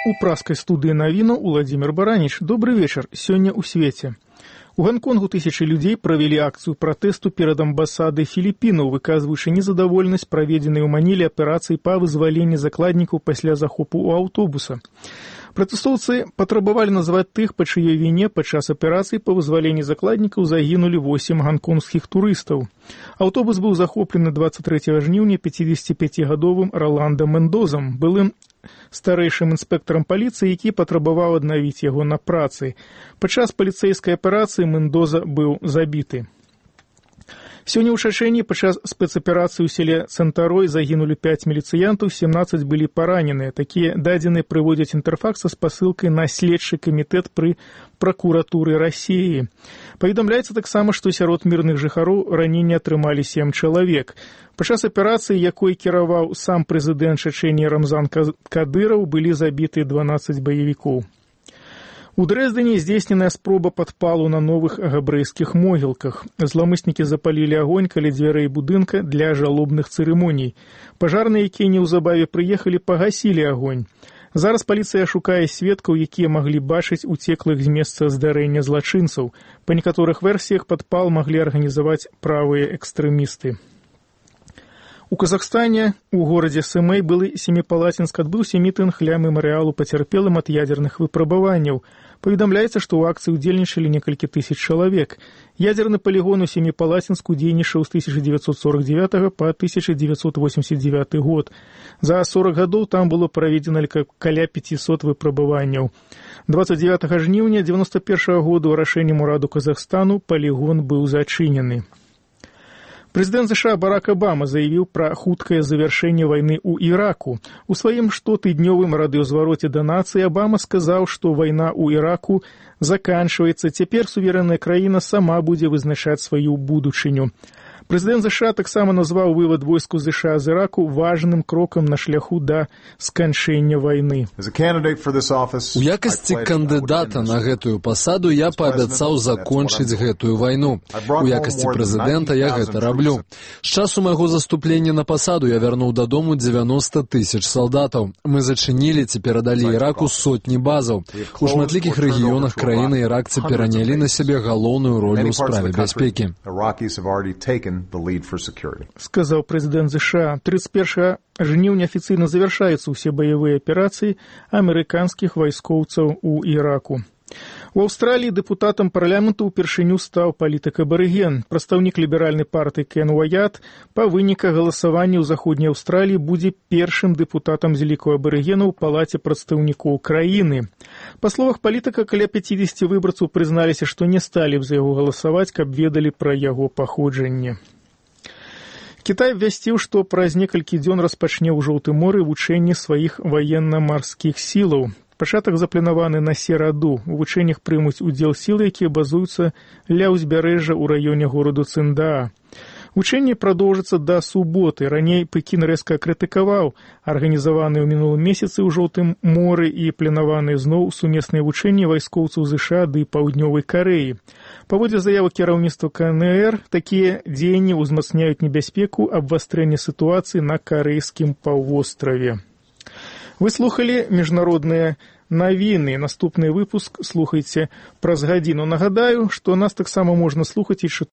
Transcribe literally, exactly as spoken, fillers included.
У праскай студыі навінаў Уладзімір Бараніч. Добры вечар. Сёння ў свеце. У Гонконгу тысячы людзей правялі акцыю пратэсту перад амбасадай Філіпінаў, выказваючы незадаволенасць праведзенай у Маніле аперацыі па вызваленні закладнікаў пасля захопу ў аўтобуса. Пратэстоўцы патрабавалі назваць тых, па чыёй віне падчас аперацыі па вызваленні закладнікаў загінулі восем ганконгскіх турыстаў. Аўтобус быў захоплены дваццаць трэцяга жніўня пяцідзесяціпяцігадовым Раландам Мендозам, былым старэйшым інспектарам паліцыі, які патрабаваў аднавіць яго на працы. Падчас паліцэйскай аперацыі Мендоза быў забіты. Сёння ў Чачэні падчас спецаперацыі ў селе Цэнтарой загінулі пяць міліцыянтаў, сямнаццаць былі параненыя. Такія дадзеныя прыводзяць Інтэрфакс са спасылкай на следчы камітэт пры пракуратуры Расіі. Паведамляецца таксама, што сярод мірных жыхароў раненні атрымалі сем чалавек. Падчас аперацыі, якой кіраваў сам прэзідэнт Чачэні Рамзан Кадыраў, былі забіты дванаццаць баевікоў. У Дрэздзене здзейсненая спроба падпалу на новых габрэйскіх могілках. Зламыснікі запалілі агонь каля дзвярэй будынка для жалобных цырымоній. Пажарныя, якія неўзабаве прыехалі, пагасілі агонь. Зараз паліцыя шукае сведкаў, якія маглі бачыць уцеклых з месца здарэння злачынцаў. Па некаторых версіях падпал маглі арганізаваць правыя экстрэмісты. У Казахстане, у горадзе Сымэй, былы Семіпалацінск, адбыўся мітынг ля мемарыялу пацярпелым ад ядзерных выпрабаванняў. Паведамляецца, што ў акцыі ўдзельнічалі некалькі тысяч чалавек. Ядзерны палігон у Семіпалацінску дзейнічаў з тысяча дзевяцьсот сорок дзевятага па тысяча дзевяцьсот восемьдесят девятый год. За сорок гадоў там было праведзена каля пяцісот выпрабаванняў. дваццаць дзевятага жніўня дзевяносто першага году рашэннем ураду Казахстану палігон быў зачынены. Прэзідэнт ЗША Барак Абама заявіў пра хуткае завяршэнне вайны ў Іраку. У сваім штотыднёвым радыёзвароце да нацыі Абама сказаў, што вайна ў Іраку заканчваецца, цяпер суверэнная краіна сама будзе вызначаць сваю будучыню. Прэзідэнт ЗША таксама назваў вывад войску ЗША з Іраку важным крокам на шляху да сканчэння вайны. У якасці кандыдата на гэтую пасаду я паабяцаў закончыць гэтую вайну. У якасці прэзідэнта я гэта раблю. З часу майго заступлення на пасаду я вярнуў дадому дзевяноста тысяч салдатаў. Мы зачынілі ці перадалі Іраку сотні базаў. У шматлікіх рэгіёнах краіны іракцы перанялі на сябе галоўную ролю ў справе бяспекі. Сказаў прэзідэнт ЗША. тридцать первого жніўня афіцыйна завяршаюцца ўсе баявыя аперацыі амерыканскіх вайскоўцаў у Іраку. У Аўстраліі дэпутатам парламенту ўпершыню стаў палітык абарыген. Прадстаўнік ліберальнай партыі Кен Уаят па выніках галасавання ў заходняй Аўстраліі будзе першым дэпутатам з ліку абарыгенаў у палаце прадстаўнікоў краіны. Па словах палітыка, каля пяцідзесяці выбарцаў прызналіся, што не сталі б за яго галасаваць, каб ведалі пра яго паходжанне. Кітай абвясціў, што праз некалькі дзён распачне ў Жоўтым моры вучэнні сваіх ваенна-марскіх сілаў. Пачатак запланаваны на сераду. У вучэннях прымуць удзел сілы, якія базуюцца ля ўзбярэжжа ў раёне гораду Цындаа. Вучэнні прадоўжацца да суботы. Раней Пекін рэзка крытыкаваў арганізаваныя ў мінулым месяцы ў Жоўтым моры і планаваныя зноў сумесныя вучэнні вайскоўцаў ЗША ды Паўднёвай Карэі. Паводле заявы кіраўніцтва КНР, такія дзеянні ўзмацняюць небяспеку абвастрэння сітуацыі на карэйскім паўвостраве. Вы слухалі міжнародныя навіны. Наступны выпуск слухайце праз гадзіну. Нагадаю, што нас таксама можна слухаць і чытаць